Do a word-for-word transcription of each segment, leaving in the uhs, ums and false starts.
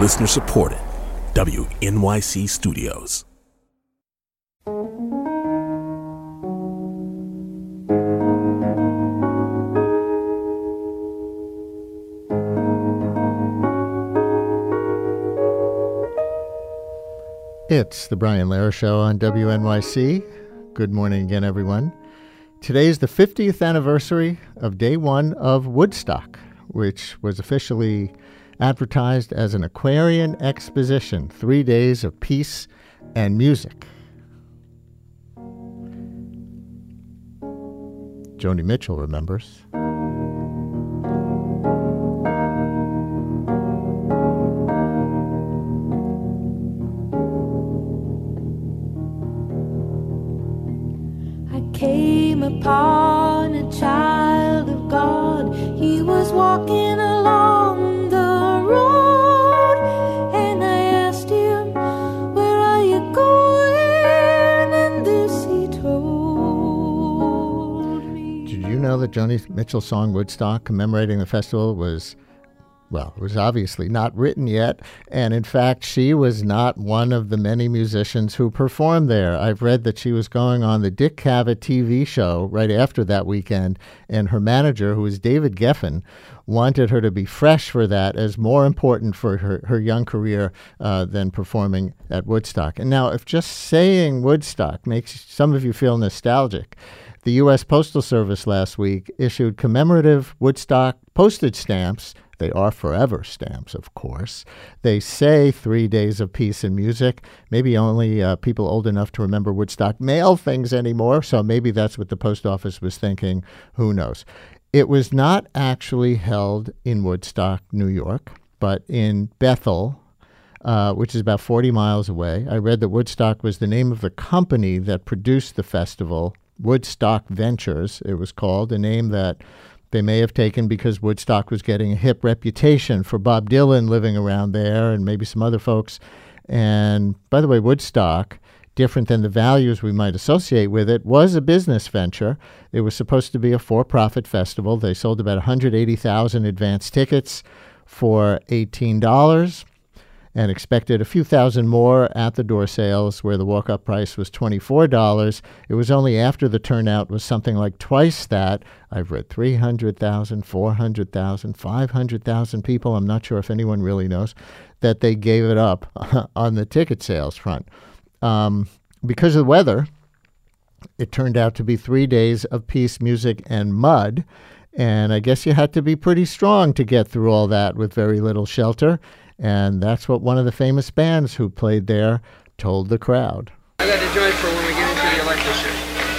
Listener supported. W N Y C Studios. It's the Brian Lehrer Show on W N Y C. Good morning again, everyone. Today is the fiftieth anniversary of day one of Woodstock, which was officially advertised as an Aquarian exposition, three days of peace and music. Joni Mitchell remembers. Came upon a child of God. He was walking along the road, and I asked him, where are you going? And this he told me. Did you know that Joni Mitchell's song Woodstock, commemorating the festival, was Well, it was obviously not written yet, and in fact, she was not one of the many musicians who performed there. I've read that she was going on the Dick Cavett T V show right after that weekend, and her manager, who was David Geffen, wanted her to be fresh for that as more important for her, her young career uh, than performing at Woodstock. And now, if just saying Woodstock makes some of you feel nostalgic, the U S Postal Service last week issued commemorative Woodstock postage stamps. They are forever stamps, of course. They say three days of peace and music. Maybe only uh, people old enough to remember Woodstock mail things anymore, so maybe that's what the post office was thinking. Who knows? It was not actually held in Woodstock, New York, but in Bethel, uh, which is about forty miles away. I read that Woodstock was the name of the company that produced the festival, Woodstock Ventures, it was called, a name that they may have taken because Woodstock was getting a hip reputation for Bob Dylan living around there and maybe some other folks. And by the way, Woodstock, different than the values we might associate with it, was a business venture. It was supposed to be a for-profit festival. They sold about one hundred eighty thousand advance tickets for eighteen dollars and expected a few thousand more at the door sales, where the walk-up price was twenty-four dollars. It was only after the turnout was something like twice that. I've read three hundred thousand, four hundred thousand, five hundred thousand people, I'm not sure if anyone really knows, that they gave it up on the ticket sales front. Um, because of the weather, it turned out to be three days of peace, music, and mud. And I guess you had to be pretty strong to get through all that with very little shelter. And that's what one of the famous bands who played there told the crowd. I got a joint for when we get into the electric show.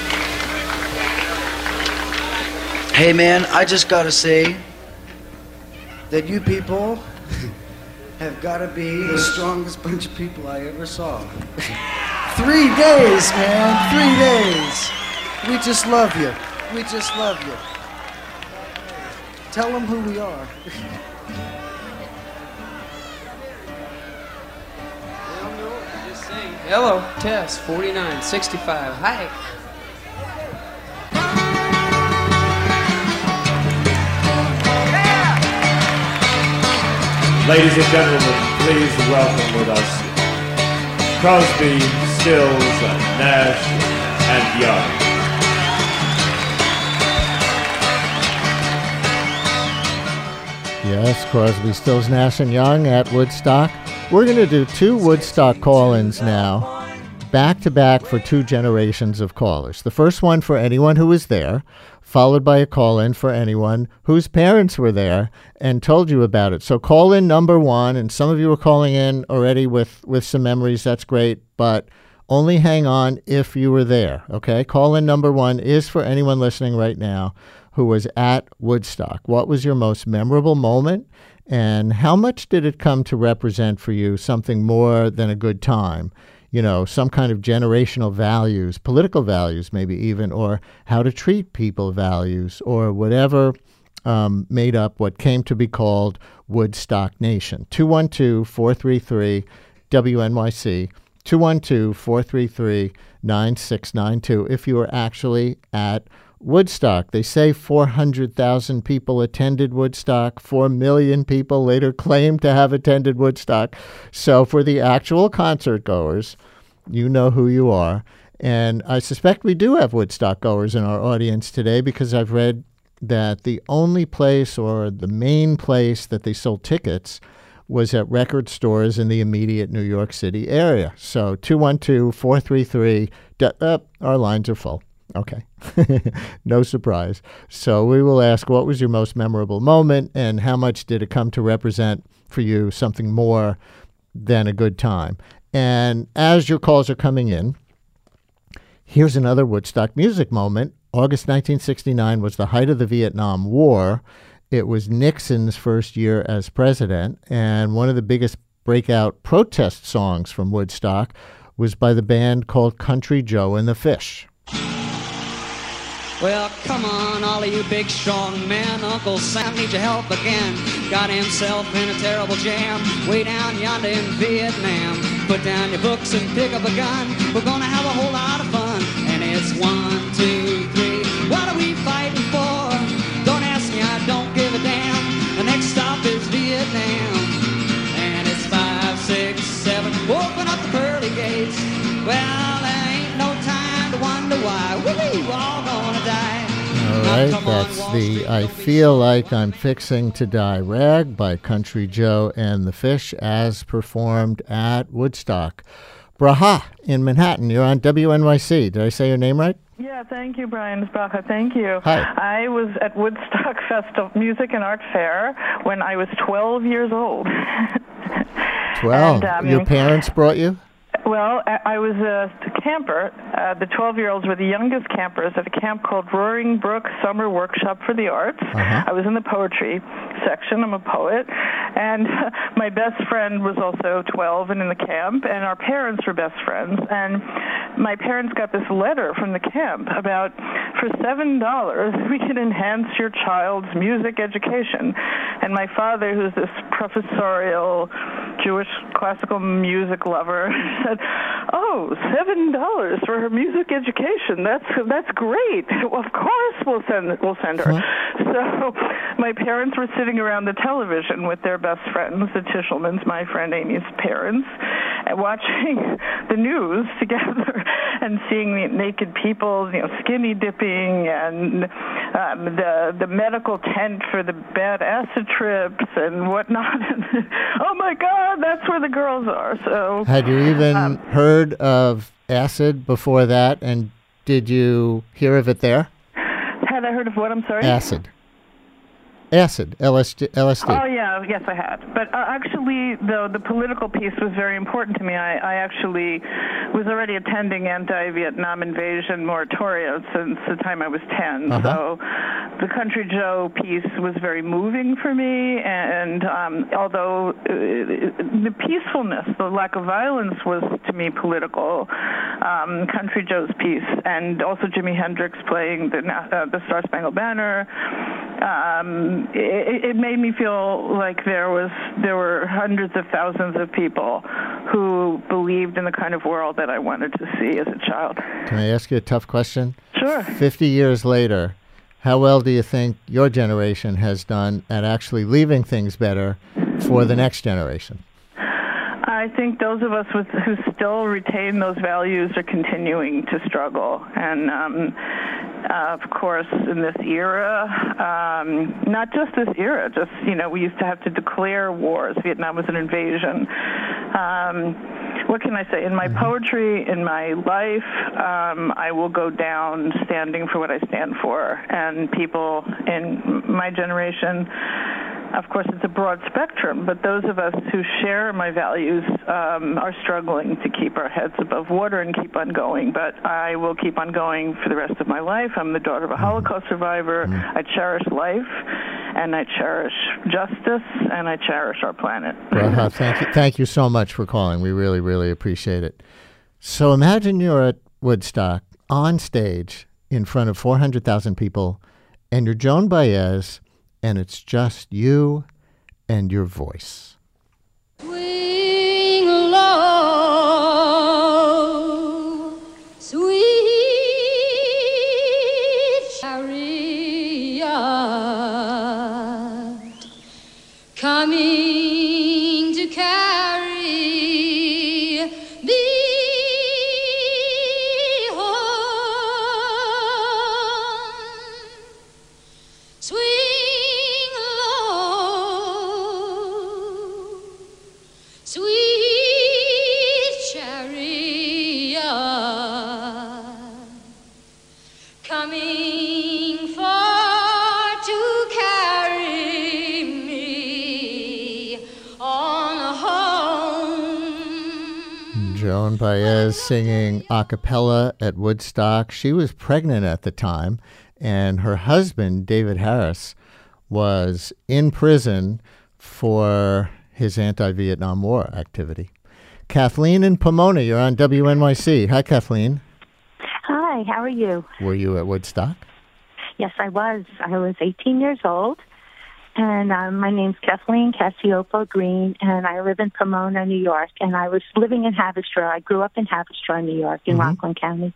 Hey man, I just gotta say that you people have gotta be the strongest bunch of people I ever saw. Three days, man, three days. We just love you. We just love you. Tell them who we are. Hello, Tess, forty-nine sixty-five. Hi. Ladies and gentlemen, please welcome with us Crosby, Stills, Nash, and Young. Yes, Crosby, Stills, Nash, and Young at Woodstock. We're going to do two Woodstock call-ins now, back-to-back for two generations of callers. The first one for anyone who was there, followed by a call-in for anyone whose parents were there and told you about it. So call-in number one, and some of you are calling in already with, with some memories. That's great, but only hang on if you were there, okay? Call-in number one is for anyone listening right now who was at Woodstock. What was your most memorable moment? And how much did it come to represent for you something more than a good time? You know, some kind of generational values, political values maybe even, or how to treat people values, or whatever um, made up what came to be called Woodstock Nation. two one two, four three three, W N Y C, two one two, four three three, nine six nine two if you were actually at Woodstock. They say four hundred thousand people attended Woodstock. Four million people later claimed to have attended Woodstock. So for the actual concert goers, you know who you are. And I suspect we do have Woodstock goers in our audience today because I've read that the only place or the main place that they sold tickets was at record stores in the immediate New York City area. So two one two, four three three, uh, our lines are full. Okay. No surprise. So we will ask, what was your most memorable moment and how much did it come to represent for you something more than a good time? And as your calls are coming in, here's another Woodstock music moment. August nineteen sixty-nine was the height of the Vietnam War. It was Nixon's first year as president, and one of the biggest breakout protest songs from Woodstock was by the band called Country Joe and the Fish. Well, come on, all of you big, strong men. Uncle Sam needs your help again. Got himself in a terrible jam way down yonder in Vietnam. Put down your books and pick up a gun. We're gonna have a whole lot of fun. And it's one, two, three. What are we fighting for? Don't ask me, I don't give a damn. The next stop is Vietnam. And it's five, six, seven. Open up the pearly gates. Well, there ain't no time to wonder why. Woo-hoo, we're all gonna die. All right, that's the I Feel Like I'm Fixing to Die rag by Country Joe and the Fish as performed at Woodstock. Braha in Manhattan, you're on W N Y C. Did I say your name right? Yeah, thank you, Brian Sprache. Thank you. Hi. I was at Woodstock Festival Music and Art Fair when I was twelve years old. twelve. And, um, your parents brought you? Well, I was a camper. Uh, the twelve-year-olds were the youngest campers at a camp called Roaring Brook Summer Workshop for the Arts. Uh-huh. I was in the poetry section. I'm a poet. And uh, my best friend was also twelve and in the camp, and our parents were best friends. And my parents got this letter from the camp about, for seven dollars, we can enhance your child's music education. And my father, who's this professorial Jewish classical music lover, said, oh, seven dollars for her music education. That's that's great. Well, of course we'll send we'll send her. Huh? So my parents were sitting around the television with their best friends, the Tishelmans, my friend Amy's parents, and watching the news together and seeing the naked people, you know, skinny dipping and um, the the medical tent for the bad acid trips and whatnot. Oh my God, that's where the girls are. So had you even um, heard of acid before that, and did you hear of it there? Had I heard of what? I'm sorry? Acid. Acid, L S D. L S D. Oh, yeah, yes, I had. But uh, actually, the the political piece was very important to me. I, I actually was already attending anti-Vietnam invasion moratoria since the time I was ten. Uh-huh. So the Country Joe piece was very moving for me. And um, although uh, the peacefulness, the lack of violence was, to me, political, um, Country Joe's piece, and also Jimi Hendrix playing the, uh, the Star Spangled Banner, um, It, it made me feel like there was there were hundreds of thousands of people who believed in the kind of world that I wanted to see as a child. Can I ask you a tough question? Sure. Fifty years later, how well do you think your generation has done at actually leaving things better for the next generation? I think those of us with, who still retain those values are continuing to struggle. And, um, uh, of course, in this era, um, not just this era, just, you know, we used to have to declare wars. Vietnam was an invasion. Um, what can I say? In my poetry, in my life, um, I will go down standing for what I stand for. And people in my generation, of course, it's a broad spectrum, but those of us who share my values um, are struggling to keep our heads above water and keep on going. But I will keep on going for the rest of my life. I'm the daughter of a Holocaust survivor. Mm-hmm. I cherish life, and I cherish justice, and I cherish our planet. Well, uh, thank you, thank you so much for calling. We really, really appreciate it. So imagine you're at Woodstock on stage in front of four hundred thousand people, and you're Joan Baez, and it's just you and your voice. Swing low, sweet chariot, coming to carry thee home. Swing low, sweet chariot, coming far to carry me on home. Joan Baez singing a cappella at Woodstock. She was pregnant at the time, and her husband, David Harris, was in prison for his anti-Vietnam War activity. Kathleen in Pomona, you're on W N Y C. Hi, Kathleen. Hi, how are you? Were you at Woodstock? Yes, I was. I was eighteen years old, and um, my name's Kathleen Cassiopo Green, and I live in Pomona, New York, and I was living in Haverstraw. I grew up in Haverstraw, New York, in Mhm. Rockland County.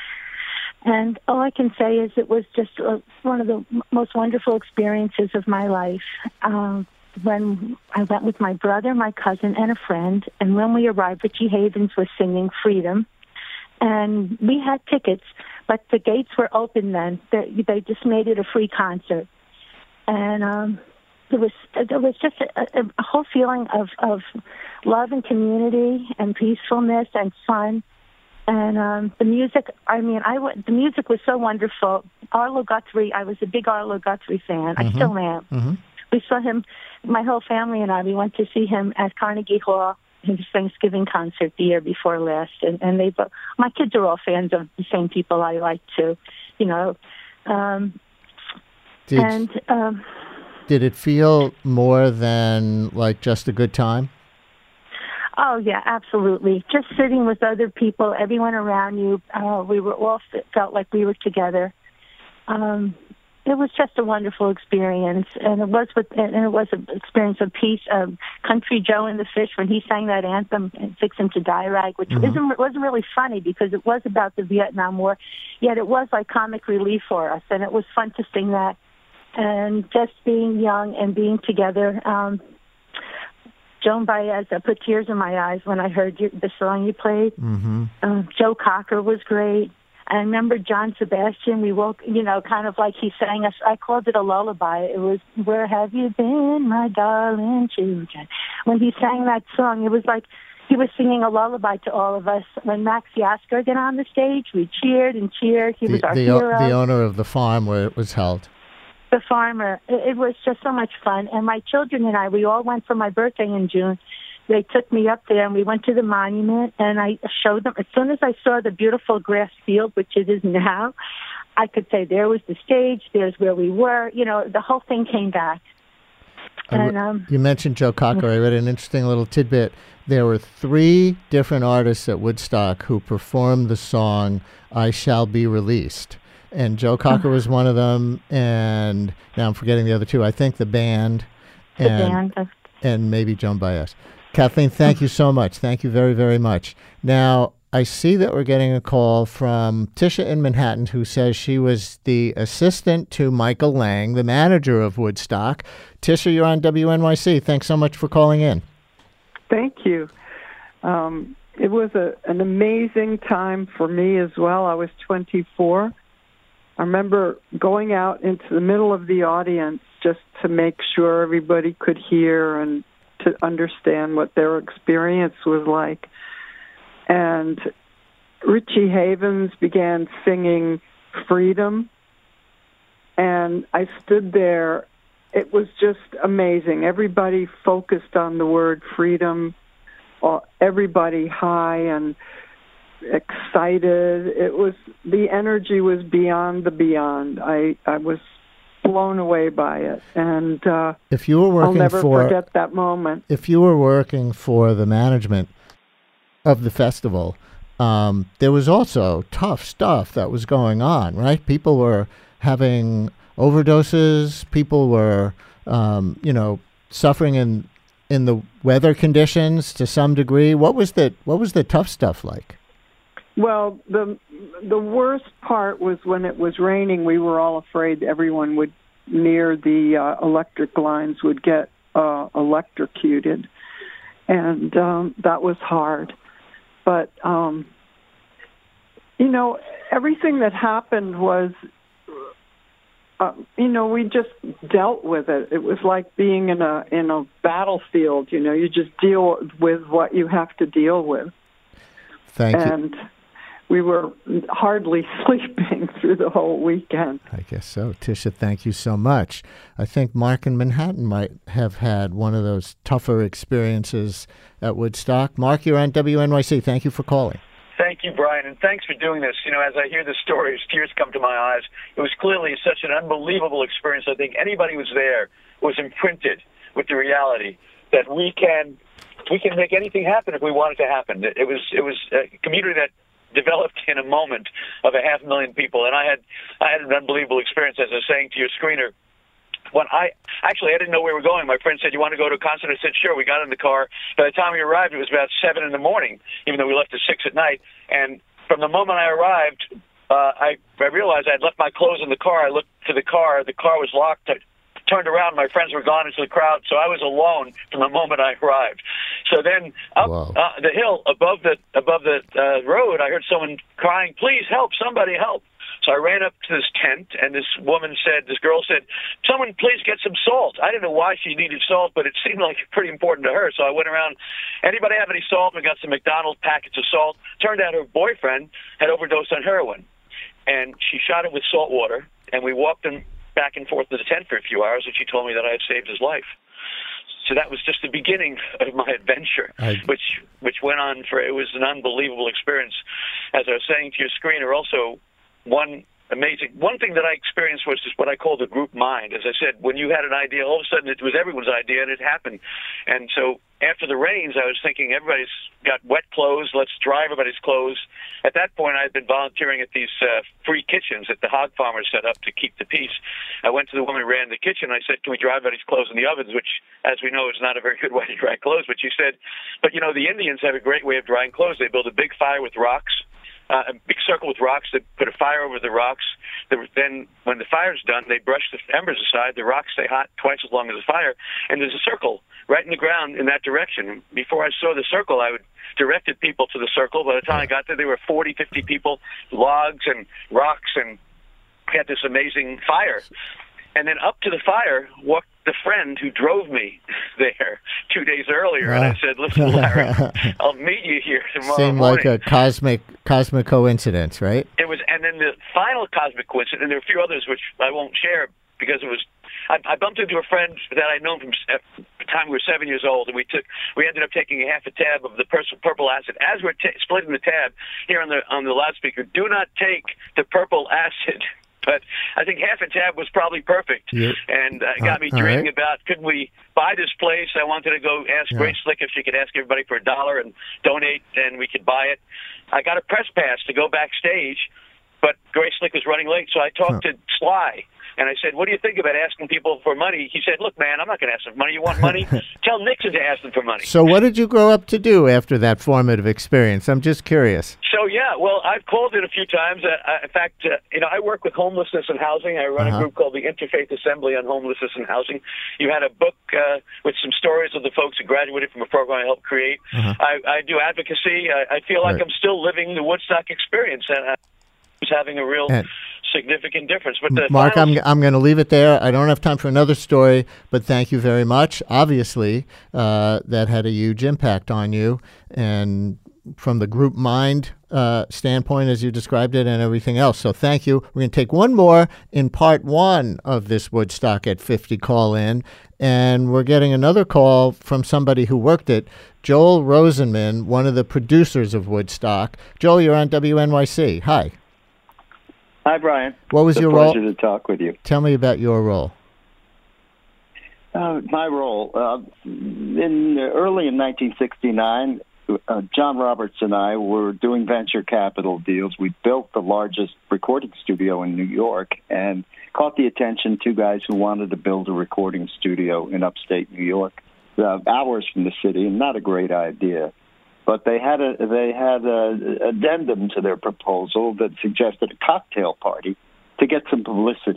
And all I can say is it was just uh, one of the m- most wonderful experiences of my life. Um, when I went with my brother, my cousin, and a friend, and when we arrived, Richie Havens was singing Freedom. And we had tickets, but the gates were open then. They, they just made it a free concert. And um, there was there was just a, a, a whole feeling of, of love and community and peacefulness and fun. And um, the music, I mean, I w- the music was so wonderful. Arlo Guthrie, I was a big Arlo Guthrie fan. I Mhm. still am. Mhm. We saw him, my whole family and I, we went to see him at Carnegie Hall, his Thanksgiving concert the year before last. And, and they, bo- my kids are all fans of the same people I like too, you know. Um, Did, and um, did it feel more than like just a good time? Oh, yeah, absolutely. Just sitting with other people, everyone around you, uh, we were all f- felt like we were together. Um, it was just a wonderful experience, and it was with, and it was an experience of peace. Um, Country Joe and the Fish, when he sang that anthem, "Fix Him to Die Rag," which Mhm. isn't, wasn't really funny because it was about the Vietnam War, yet it was like comic relief for us, and it was fun to sing that. And just being young and being together. Um, Joan Baez, I put tears in my eyes when I heard you, the song you played. Mm-hmm. Uh, Joe Cocker was great. I remember John Sebastian. We woke, you know, kind of like he sang us. I called it a lullaby. It was "Where Have You Been, My Darling Children." When he sang that song, it was like he was singing a lullaby to all of us. When Max Yasker got on the stage, we cheered and cheered. He The, was our the, hero. the owner of the farm where it was held. The farmer. It, it was just so much fun. And my children and I, we all went for my birthday in June. They took me up there, and we went to the monument, and I showed them. As soon as I saw the beautiful grass field, which it is now, I could say there was the stage, there's where we were. You know, the whole thing came back. And um, You mentioned Joe Cocker. I read an interesting little tidbit. There were three different artists at Woodstock who performed the song "I Shall Be Released." And Joe Cocker was one of them, and now I'm forgetting the other two. I think the band, the and, band. and maybe Joan Baez. Kathleen, thank you so much. Thank you very, very much. Now, I see that we're getting a call from Tisha in Manhattan, who says she was the assistant to Michael Lang, the manager of Woodstock. Tisha, you're on W N Y C. Thanks so much for calling in. Thank you. Um, it was a, an amazing time for me as well. I was twenty-four. I remember going out into the middle of the audience just to make sure everybody could hear and to understand what their experience was like. And Richie Havens began singing Freedom, and I stood there. It was just amazing. Everybody focused on the word freedom, everybody high and excited. It was, the energy was beyond the beyond. I, I was blown away by it, and uh, if you were working I'll never for, forget that moment. If you were working for the management of the festival, um, there was also tough stuff that was going on, right? People were having overdoses. People were, um, you know, suffering in in the weather conditions to some degree. What was the what was the tough stuff like? Well, the the worst part was when it was raining. We were all afraid everyone would near the uh, electric lines would get uh, electrocuted, and um, that was hard. But, um, you know, everything that happened was, uh, you know, we just dealt with it. It was like being in a in a battlefield. You know, you just deal with what you have to deal with. Thank you. And we were hardly sleeping through the whole weekend. I guess so. Tisha, thank you so much. I think Mark in Manhattan might have had one of those tougher experiences at Woodstock. Mark, you're on W N Y C. Thank you for calling. Thank you, Brian, and thanks for doing this. You know, as I hear the stories, tears come to my eyes. It was clearly such an unbelievable experience. I think anybody who was there was imprinted with the reality that we can we can make anything happen if we want it to happen. It was it was a community that developed in a moment of a half million people, and I had I had an unbelievable experience, as I was saying to your screener. When I actually I didn't know where we were going. My friend said, "You want to go to a concert?" I said, "Sure." We got in the car. By the time we arrived, it was about seven in the morning, even though we left at six at night. And from the moment I arrived, uh, I I realized I'd left my clothes in the car. I looked to the car. The car was locked. I turned around. My friends were gone into the crowd, so I was alone from the moment I arrived. So then up uh, the hill above the above the uh, road, I heard someone crying, "Please help! Somebody help!" So I ran up to this tent, and this woman said, this girl said, "Someone please get some salt." I didn't know why she needed salt, but it seemed like pretty important to her. So I went around, "Anybody have any salt?" We got some McDonald's packets of salt. Turned out her boyfriend had overdosed on heroin, and she shot him with salt water, and we walked him back and forth to the tent for a few hours, and she told me that I had saved his life. So that was just the beginning of my adventure, I... which which went on for, it was an unbelievable experience. As I was saying to your screener also, one amazing, one thing that I experienced was just what I call the group mind. As I said, when you had an idea, all of a sudden it was everyone's idea and it happened. And so after the rains, I was thinking everybody's got wet clothes, let's dry everybody's clothes. At that point, I had been volunteering at these uh, free kitchens that the hog farmers set up to keep the peace. I went to the woman who ran the kitchen. I said, "Can we dry everybody's clothes in the ovens?" Which, as we know, is not a very good way to dry clothes. But she said, "But, you know, the Indians have a great way of drying clothes. They build a big fire with rocks. Uh, a big circle with rocks. They put a fire over the rocks. Then, when the fire's done, they brush the embers aside. The rocks stay hot twice as long as the fire, and there's a circle right in the ground in that direction. Before I saw the circle, I would directed people to the circle. By the time I got there, there were forty, fifty people, logs and rocks, and we had this amazing fire. And then up to the fire walked the friend who drove me there two days earlier. Uh, and I said, "Listen, Larry, I'll meet you here tomorrow Seemed morning." like a cosmic cosmic coincidence, right? It was, and then the final cosmic coincidence, and there were a few others which I won't share because it was, I, I bumped into a friend that I'd known from the time we were seven years old, and we took, we ended up taking a half a tab of the pers- purple acid. As we're t- splitting the tab here on the on the loudspeaker, do not take the purple acid. But I think half a tab was probably perfect, yeah. and uh, got me uh, dreaming right. about, could we buy this place? I wanted to go ask yeah. Grace Slick if she could ask everybody for a dollar and donate, and we could buy it. I got a press pass to go backstage, but Grace Slick was running late, so I talked huh. to Sly, and I said, "What do you think about asking people for money?" He said, "Look, man, I'm not going to ask them for money. You want money? Tell Nixon to ask them for money." So what did you grow up to do after that formative experience? I'm just curious. So, yeah, well, I've called it a few times. Uh, in fact, uh, you know, I work with homelessness and housing. I run uh-huh. a group called the Interfaith Assembly on Homelessness and Housing. You had a book uh, with some stories of the folks who graduated from a program I helped create. Uh-huh. I, I do advocacy. I, I feel like right. I'm still living the Woodstock experience, and I was having a real and significant difference. But the Mark, final... I'm I'm going to leave it there. I don't have time for another story, but thank you very much. Obviously, uh, that had a huge impact on you, and from the group mind uh, standpoint, as you described it, and everything else. So thank you. We're going to take one more in part one of this Woodstock at fifty call-in, and we're getting another call from somebody who worked it, Joel Rosenman, one of the producers of Woodstock. Joel, you're on W N Y C. Hi. Hi, Brian. What was it's your a role? Pleasure to talk with you. Tell me about your role. Uh, my role, uh, in early in nineteen sixty-nine, uh, John Roberts and I were doing venture capital deals. We built the largest recording studio in New York and caught the attention two guys who wanted to build a recording studio in upstate New York, uh, hours from the city, and not a great idea. But they had a they had a addendum to their proposal that suggested a cocktail party to get some publicity.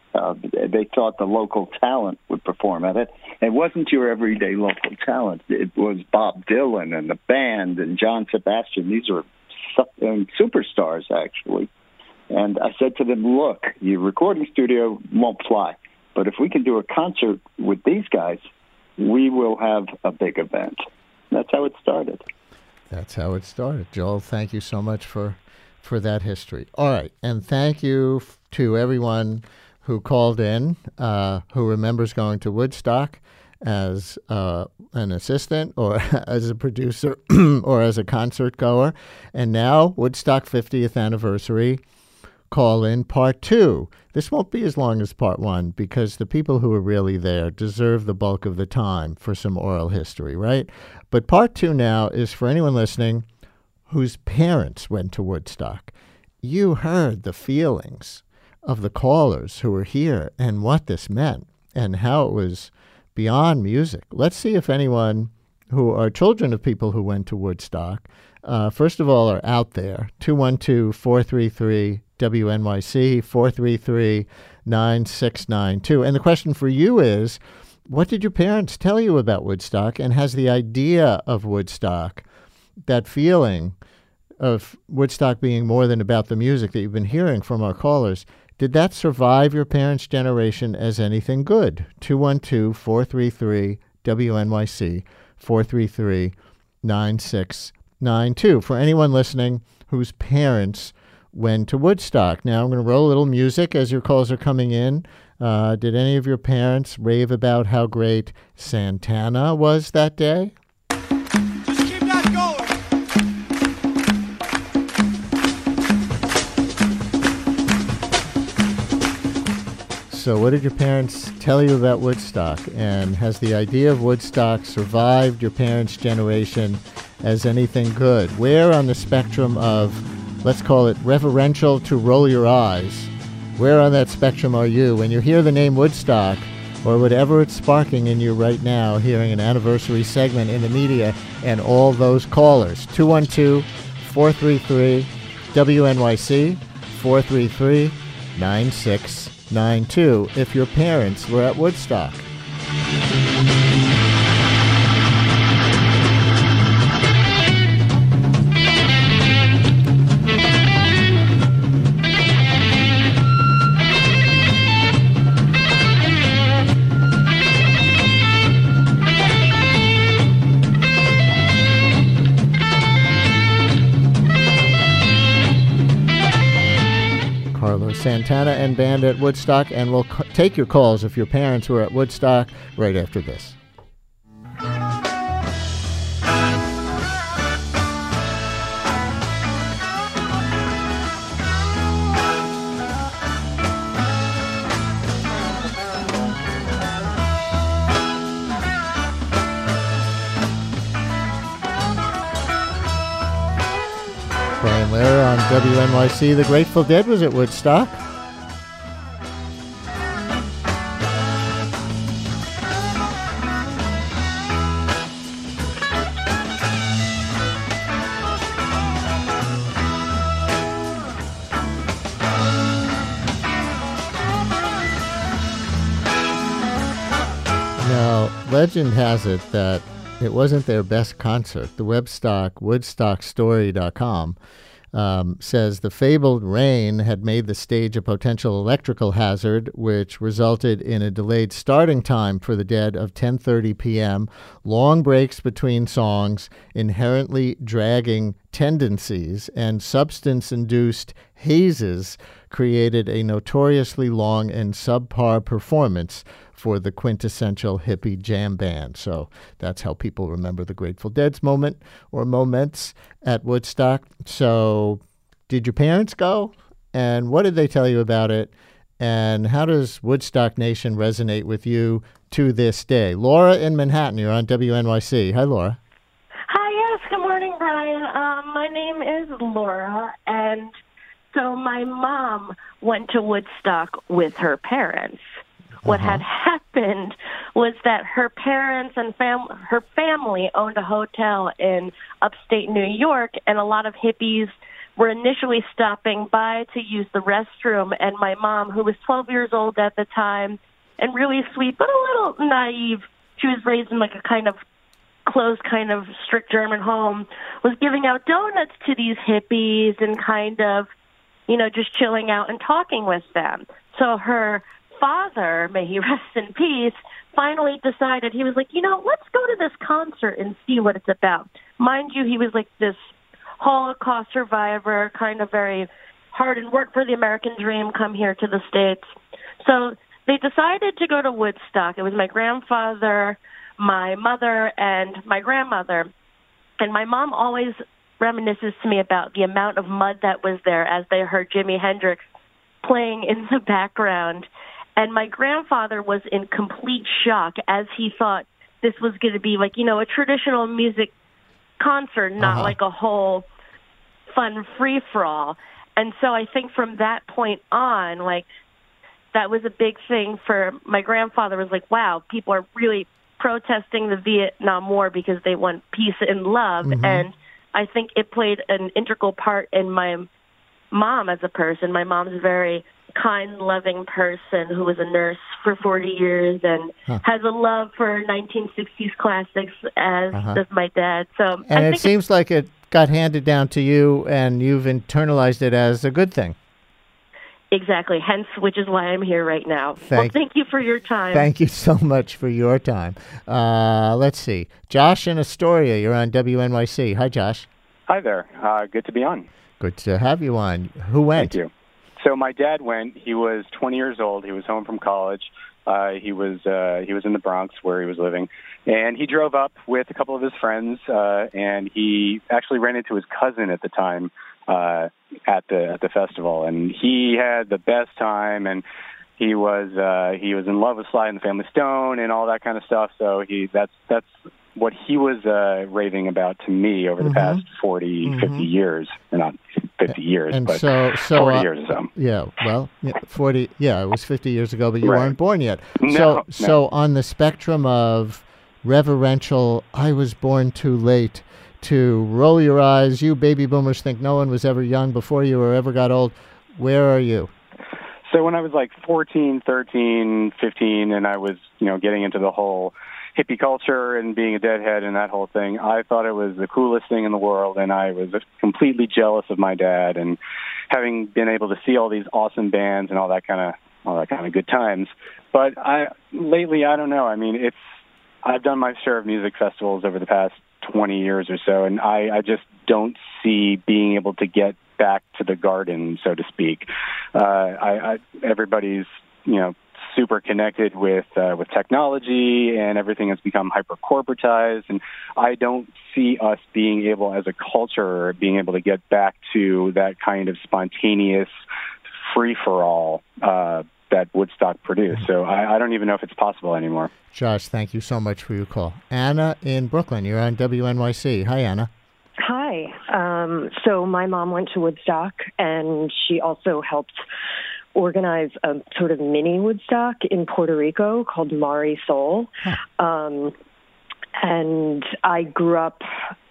Uh, they thought the local talent would perform at it. It wasn't your everyday local talent. It was Bob Dylan and the band and John Sebastian. These are su- um, superstars, actually. And I said to them, look, your recording studio won't fly. But if we can do a concert with these guys, we will have a big event. That's how it started. That's how it started. Joel, thank you so much for, for that history. All right, and thank you f- to everyone who called in, uh, who remembers going to Woodstock as uh, an assistant or as a producer or as a concert goer. And now, Woodstock fiftieth anniversary, call in part two. This won't be as long as part one because the people who are really there deserve the bulk of the time for some oral history, right? But part two now is for anyone listening whose parents went to Woodstock. You heard the feelings of the callers who were here and what this meant and how it was beyond music. Let's see if anyone who are children of people who went to Woodstock, uh, first of all, are out there. two one two, four three three, W N Y C, four three three, nine six nine two. And the question for you is, what did your parents tell you about Woodstock? And has the idea of Woodstock, that feeling of Woodstock being more than about the music that you've been hearing from our callers, did that survive your parents' generation as anything good? two one two, four three three, W N Y C, four three three, nine six nine two. For anyone listening whose parents went to Woodstock. Now I'm going to roll a little music as your calls are coming in. Uh, did any of your parents rave about how great Santana was that day? Just keep that going. So what did your parents tell you about Woodstock? And has the idea of Woodstock survived your parents' generation as anything good? Where on the spectrum of, let's call it reverential to roll your eyes, where on that spectrum are you when you hear the name Woodstock or whatever it's sparking in you right now, hearing an anniversary segment in the media and all those callers? two one two, four three three, W N Y C, four three three, nine six nine two if your parents were at Woodstock. Santana and band at Woodstock, and we'll c- take your calls if your parents were at Woodstock right after this. Brian Lehrer on W N Y C. The Grateful Dead was at Woodstock. Now, legend has it that it wasn't their best concert. The webstock, woodstock story dot com, um, says the fabled rain had made the stage a potential electrical hazard, which resulted in a delayed starting time for the Dead of ten thirty p.m., long breaks between songs, inherently dragging tendencies, and substance-induced hazes created a notoriously long and subpar performance for the quintessential hippie jam band. So that's how people remember the Grateful Dead's moment or moments at Woodstock. So did your parents go? And what did they tell you about it? And how does Woodstock Nation resonate with you to this day? Laura in Manhattan, you're on W N Y C. Hi, Laura. Hi, yes. Good morning, Brian. Um, my name is Laura, and so my mom went to Woodstock with her parents. What Uh-huh. had happened was that her parents and fam- her family owned a hotel in upstate New York, and a lot of hippies were initially stopping by to use the restroom, and my mom, who was twelve years old at the time and really sweet but a little naive, she was raised in like a kind of closed, kind of strict German home, was giving out donuts to these hippies and kind of, you know, just chilling out and talking with them. So her father, may he rest in peace, finally decided, he was like, you know, let's go to this concert and see what it's about. Mind you, he was like this Holocaust survivor, kind of very hard and work for the American dream, come here to the States. So they decided to go to Woodstock. It was my grandfather, my mother, and my grandmother. And my mom always reminisces to me about the amount of mud that was there as they heard Jimi Hendrix playing in the background. And my grandfather was in complete shock as he thought this was going to be like, you know, a traditional music concert, not Uh-huh. like a whole fun free-for-all. And so I think from that point on, like, that was a big thing for my grandfather, was like, wow, people are really protesting the Vietnam War because they want peace and love. Mhm. And I think it played an integral part in my mom as a person. My mom's a very kind, loving person who was a nurse for forty years and Huh. has a love for nineteen sixties classics, as Uh-huh. does my dad. So And I it think seems like it got handed down to you, and you've internalized it as a good thing. exactly, hence which is why I'm here right now. Thank- well, thank you for your time. Thank you so much for your time. Uh, let's see. Josh in Astoria, you're on W N Y C. Hi, Josh. Hi there. Uh, good to be on. Good to have you on. Who went? Thank you. So my dad went. He was twenty years old. He was home from college. Uh, he was uh, he was in the Bronx where he was living, and he drove up with a couple of his friends. Uh, and he actually ran into his cousin at the time uh, at the at the festival, and he had the best time. And he was uh, he was in love with Sly and the Family Stone and all that kind of stuff. So he that's that's what he was uh, raving about to me over the Mhm. past forty, Mhm. fifty years. Not fifty years, And but so, so forty uh, years or so. Yeah, well, yeah, forty. Yeah, it was fifty years ago, but you Right. weren't born yet. No, so, no. so on the spectrum of reverential, I was born too late, to roll your eyes, you baby boomers think no one was ever young before you or ever got old. Where are you? So when I was like fourteen, thirteen, fifteen, and I was, you know, getting into the whole hippie culture and being a deadhead and that whole thing, I thought it was the coolest thing in the world, and I was completely jealous of my dad. And having been able to see all these awesome bands and all that kind of all that kind of good times, but I lately I don't know. I mean, it's I've done my share of music festivals over the past twenty years or so, and I, I just don't see being able to get back to the garden, so to speak. Uh, I, I everybody's you know. super connected with uh, with technology, and everything has become hyper corporatized, and I don't see us being able as a culture being able to get back to that kind of spontaneous free for all uh, that Woodstock produced. So I, I don't even know if it's possible anymore. Josh, thank you so much for your call. Anna in Brooklyn, you're on W N Y C. Hi, Anna. Hi. Um, so my mom went to Woodstock, and she also helped organize a sort of mini Woodstock in Puerto Rico called Mari Sol. Um, and I grew up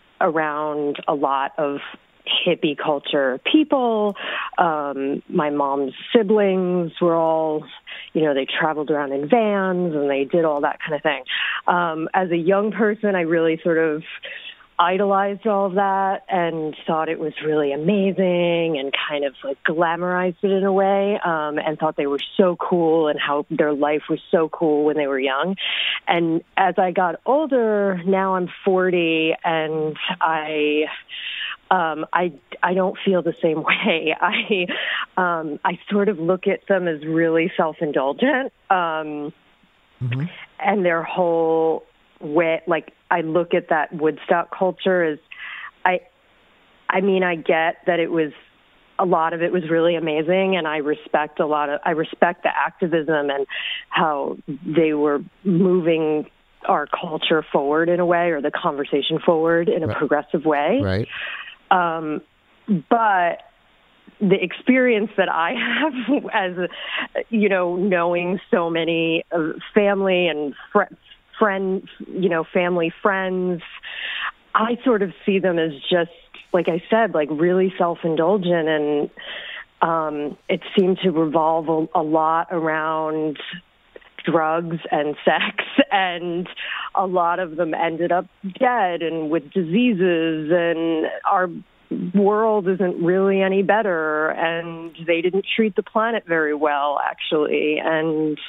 around a lot of hippie culture people. Um, my mom's siblings were all, you know, they traveled around in vans and they did all that kind of thing. Um, as a young person, I really sort of idolized all of that and thought it was really amazing and kind of like glamorized it in a way, um, and thought they were so cool and how their life was so cool when they were young. And as I got older, now I'm forty, and I um, I I don't feel the same way. I um, I sort of look at them as really self-indulgent, um, mm-hmm. and their whole way, like, I look at that Woodstock culture as, I, I mean, I get that it was, a lot of it was really amazing, and I respect a lot of, I respect the activism and how they were moving our culture forward in a way, or the conversation forward in a Right. progressive way. Right. Um, but the experience that I have as, you know, knowing so many uh, family and friends, friend, you know, family, friends, I sort of see them as just like I said, like really self-indulgent, and um, it seemed to revolve a, a lot around drugs and sex, and a lot of them ended up dead and with diseases, and our world isn't really any better, and they didn't treat the planet very well, actually. And,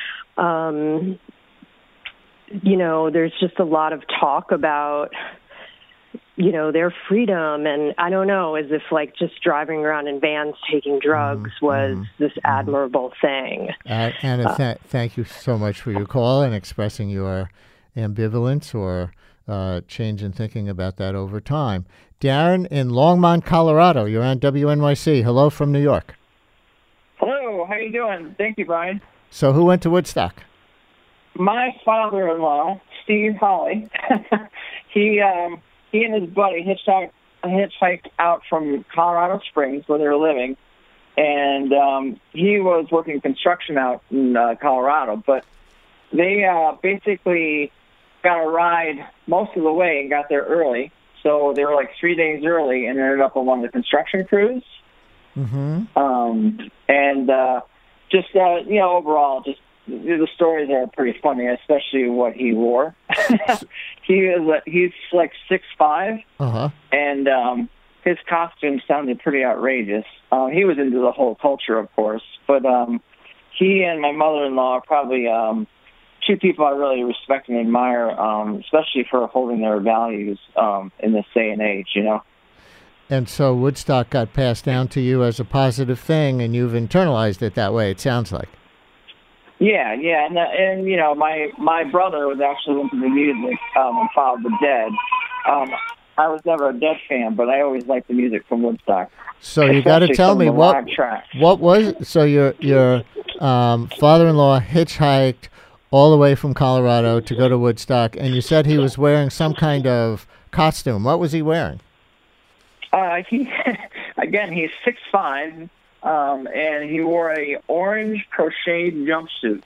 um, you know, there's just a lot of talk about, you know, their freedom. And I don't know, as if like just driving around in vans taking drugs mm-hmm. was this admirable thing. Uh, Anna, th- thank you so much for your call and expressing your ambivalence or uh, change in thinking about that over time. Darren in Longmont, Colorado. You're on W N Y C. Hello from New York. Hello. How you doing? Thank you, Brian. So who went to Woodstock? My father-in-law, Steve Holly. he um, he and his buddy hitchhiked, hitchhiked out from Colorado Springs, where they were living, and um, he was working construction out in uh, Colorado. But they uh, basically got a ride most of the way and got there early. So they were like three days early and ended up on one of the construction crews. Mm-hmm. Um, and uh, just, uh, you know, overall, just the stories are pretty funny, especially what he wore. he is a, he's like six five, uh-huh. and um, his costume sounded pretty outrageous. Uh, he was into the whole culture, of course, but um, he and my mother-in-law are probably um, two people I really respect and admire, um, especially for holding their values um, in this day and age, you know. And so Woodstock got passed down to you as a positive thing, and you've internalized it that way, it sounds like. Yeah, yeah, and, uh, and you know, my, my brother was actually into the music um, and followed the Dead. Um, I was never a Dead fan, but I always liked the music from Woodstock. So you got to tell me, what what was, so your, your um, father-in-law hitchhiked all the way from Colorado to go to Woodstock, and you said he was wearing some kind of costume. What was he wearing? Uh, he, again, he's six five, um, and he wore a orange crocheted jumpsuit.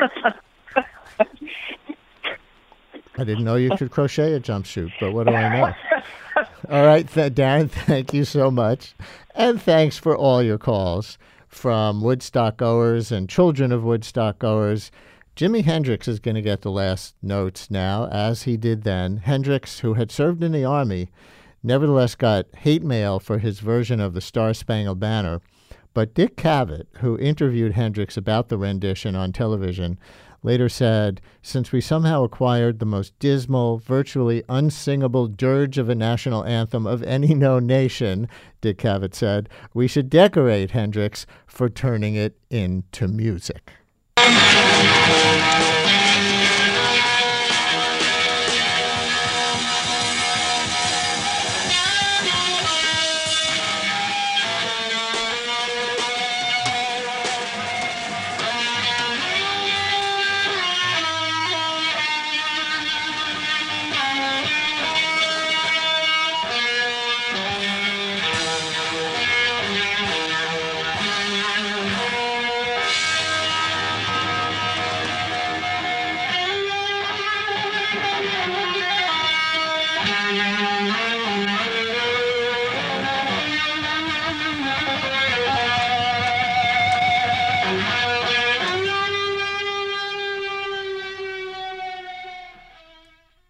I didn't know you could crochet a jumpsuit, but what do I know? All right, th- Darren, thank you so much. And thanks for all your calls from Woodstock goers and children of Woodstock goers. Jimi Hendrix is going to get the last notes now, as he did then. Hendrix, who had served in the Army, nevertheless got hate mail for his version of the Star-Spangled Banner. But Dick Cavett, who interviewed Hendrix about the rendition on television, later said, "Since we somehow acquired the most dismal, virtually unsingable dirge of a national anthem of any known nation," Dick Cavett said, "we should decorate Hendrix for turning it into music."